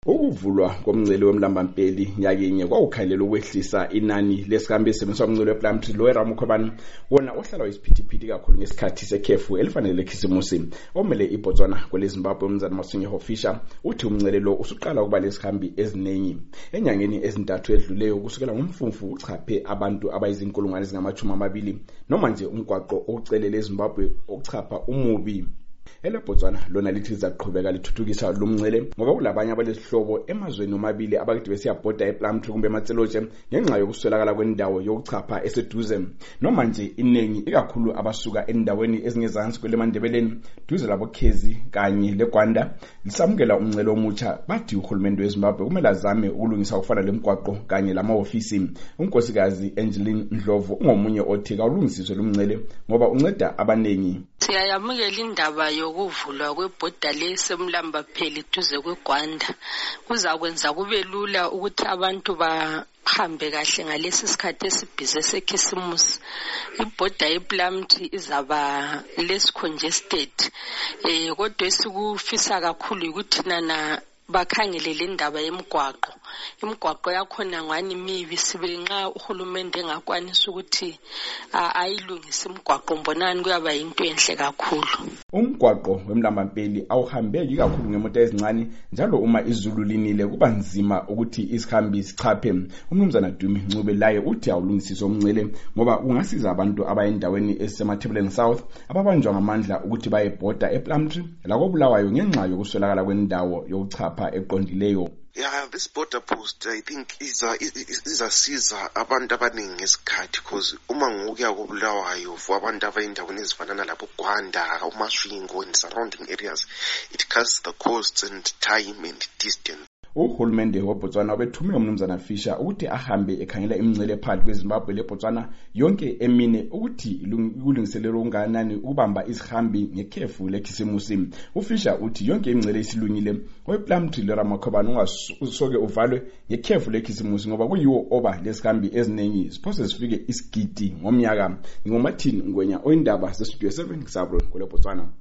Ukuvulwa komngcele wemlambampeli nyakenye kwawukhalela ukwehlisa inani lesikhambi esebenziswa umngcele wePlumtree lo eRamakgoban wona ohlala isiphithiphithi kakhulu ngesikhathi sekhefu elifanele lekhisimusi. Omele iBotswana kweleZimbabwe umnumzana Masunyeho Fisher uthi umngcele lo usuqala ukuba lesikhambi eziningi. Enyangeni ezintathu edluleyo kusukela ngomfumfu uchaphe abantu abayizinkulungwane ezingama-20 noma nje umgwaqo ocelele eZimbabwe okuchapha umubi. ELeBotswana lona lithi lizaqhubeka lithuthukisa lumngcele ngoba kulabanye abalesihlobo emazweni omabili abakade besiyabhoda ePlumtree kumbe eMatselotshe ngenxa yokuswelakala kwendawo yokuchapha eseduze. Noma nje iningi ikakhulu abasuka endaweni ezingezansi kweleMandebeleni duze laboKhezi kanye leGwanda lisamukela umngcele omutsha. Bathi uhulumende weZimbabwe kumele azame ukulungisa ukufana lemigwaqo kanye lamahofisi. Unkosikazi Angeline Ndlovu ungomunye othi kawulungisiswe lumngcele ngoba unceda abaningi. Siyayamukela indaba yokuvulwa kwebhoda lesemlambapheli duze kweGwanda. Kuzakwenza kube lula ukuthi abantu bahambe kahle ngalesi sikhathi esibhizi sekhisimusi. Ibhoda yePlumtree izaba less congested. Kodwa esikufisa kakhulu ukuthi nana bakhangele le ndaba yemigwaqo. Imigwaqo yakhona ngani mibi sibili nxa uhulumende engakwanisa ukuthi ayilungise imigwaqo mbonani kuyaba yinto enhle kakhulu. Umgwaqo wemlambampeli awuhambeki kakhulu ngemoto ezincane njalo uma izulu linile kuba nzima ukuthi isihambi sichaphe. Umnumzana Dumi Ncube laye uthi awulungisiswe umngcele ngoba kungasiza abantu abayendaweni esemathebeleni South ababanjwa ngamandla ukuthi bayebhoda ePlumtree lakobulawayo ngenxa yokuswelakala kwendawo yokuchapha eqondileyo. Yeah, this border post I think izasiza abantu abaningi ngesikhathi because uma ngokuya kobulawayo for abantu abayindaweni ezifana nalapho Gwanda, uMasvingo and surrounding areas, it cuts the costs and time and distance. Uhulumende weBotswana ubethume umnumzana Fisher ukuthi ahambe ekhangela imingcele phakathi kweZimbabwe leBotswana yonke emine ukuthi kulungiselelwe unganani ukubamba izihambi ngekhefu lekhisimusi. uFisher uthi yonke imingcele isilungile wePlumtree leRamakgoban ungasoke uvalwe ngekhefu lekhisimusi ngoba kuyiwo oba lesihambi eziningi siphose sifike isigidi ngomnyaka. Ngomathini Ngwenya oyindaba zeStudio 7 kusabro kweLeBotswana.